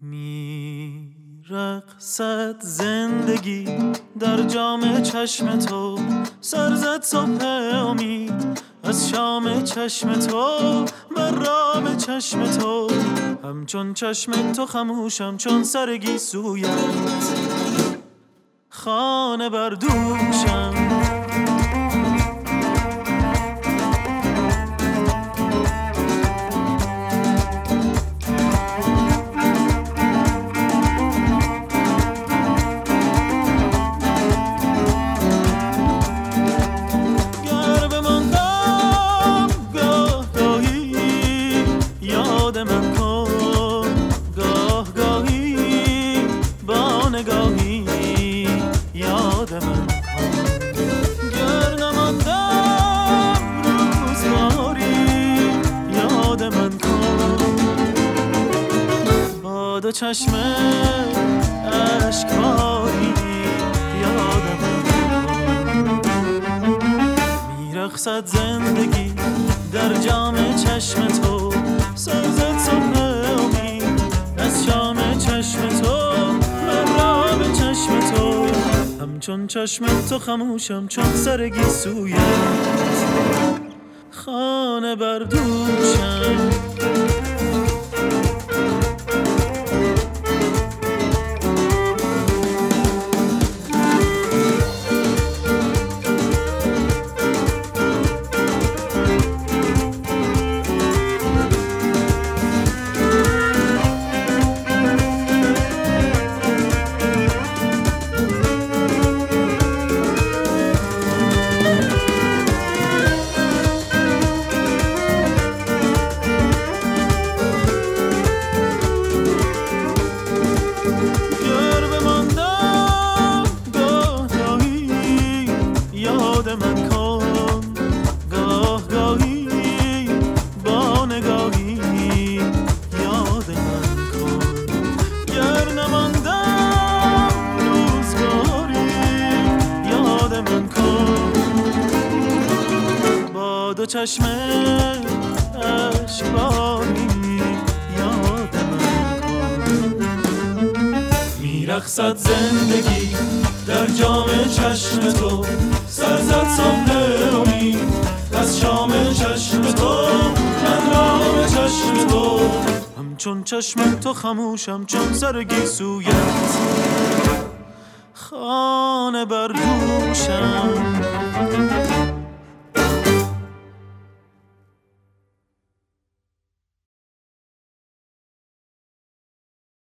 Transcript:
میرقصد زندگی در جام چشم تو، سر زد صبح امید از شام چشم تو، مرام چشم تو، همچون چشم تو خموشم چون سر گیسویت، خانه بر دوشم. دو چشم اشکباری یادم میرقصد زندگی در جام چشم تو، سر زد صبح امید از شام چشم تو، مرام چشم تو، همچون چشم تو خموشم چون سر گیسویت، خانه بر دوشم. دو چشم اشکباری یادم کن، میرقصد زندگی در جام چشم تو، سر زد صبح امید از شام چشم تو، مرام چشم تو، همچون چشم تو خموشم چون سر گیسویت، خانه بر دوشم.